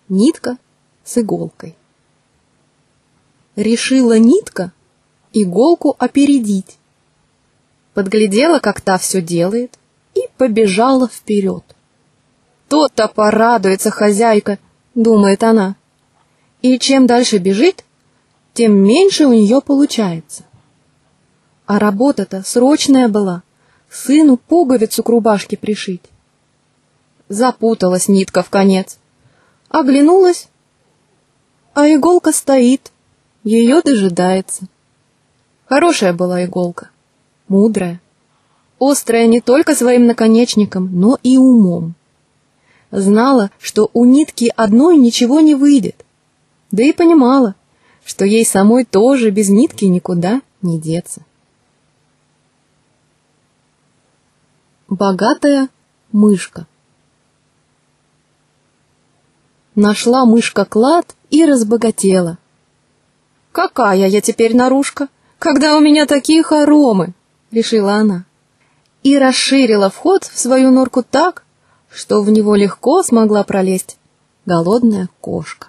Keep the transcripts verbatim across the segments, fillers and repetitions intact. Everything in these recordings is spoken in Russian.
Нитка с иголкой. Решила нитка иголку опередить. Подглядела, как та все делает, и побежала вперед. То-то порадуется хозяйка, думает она. И чем дальше бежит, тем меньше у нее получается. А работа-то срочная была, сыну пуговицу к рубашке пришить. Запуталась нитка вконец. Оглянулась, а иголка стоит, ее дожидается. Хорошая была иголка, мудрая, острая не только своим наконечником, но и умом. Знала, что у нитки одной ничего не выйдет, да и понимала, что ей самой тоже без нитки никуда не деться. Богатая мышка. Нашла мышка клад и разбогатела. «Какая я теперь нарушка, когда у меня такие хоромы!» — решила она. И расширила вход в свою норку так, что в него легко смогла пролезть голодная кошка.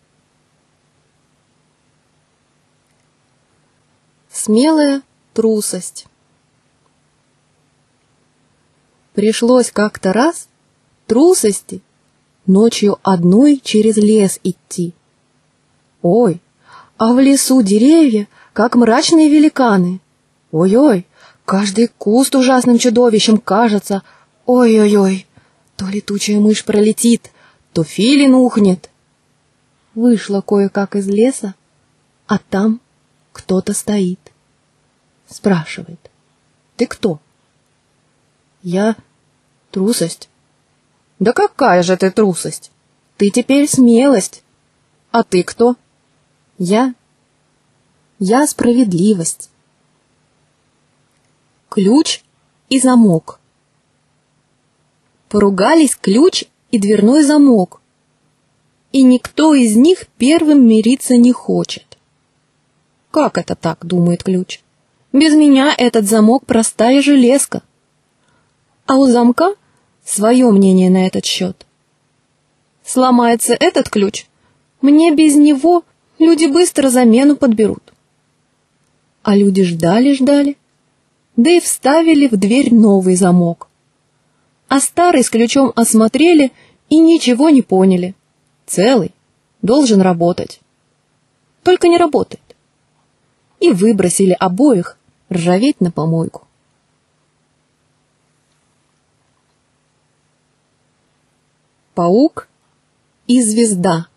Смелая трусость. Пришлось как-то раз трусости ночью одной через лес идти. Ой, а в лесу деревья, как мрачные великаны. Ой-ой, каждый куст ужасным чудовищем кажется. Ой-ой-ой, то летучая мышь пролетит, то филин ухнет. Вышла кое-как из леса, а там кто-то стоит. Спрашивает: «Ты кто?» «Я трусость». «Да какая же ты трусость? Ты теперь смелость. А ты кто?» «Я... я справедливость». Ключ и замок. Поругались ключ и дверной замок, и никто из них первым мириться не хочет. «Как это так?» — думает ключ. «Без меня этот замок простая железка». А у замка свое мнение на этот счет. Сломается этот ключ, мне без него люди быстро замену подберут. А люди ждали-ждали, да и вставили в дверь новый замок. А старый с ключом осмотрели и ничего не поняли. Целый, должен работать. Только не работает. И выбросили обоих ржаветь на помойку. Паук и звезда.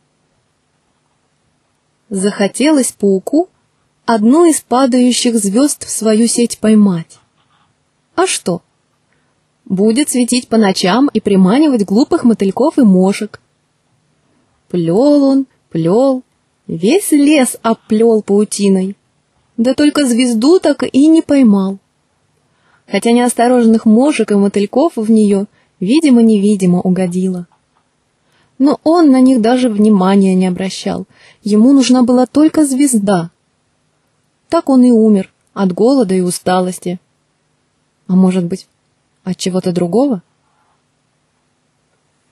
Захотелось пауку одну из падающих звезд в свою сеть поймать. А что? Будет светить по ночам и приманивать глупых мотыльков и мошек. Плел он, плел, весь лес оплел паутиной, да только звезду так и не поймал. Хотя неосторожных мошек и мотыльков в нее видимо-невидимо угодило. Но он на них даже внимания не обращал, ему нужна была только звезда. Так он и умер от голода и усталости. А может быть, от чего-то другого?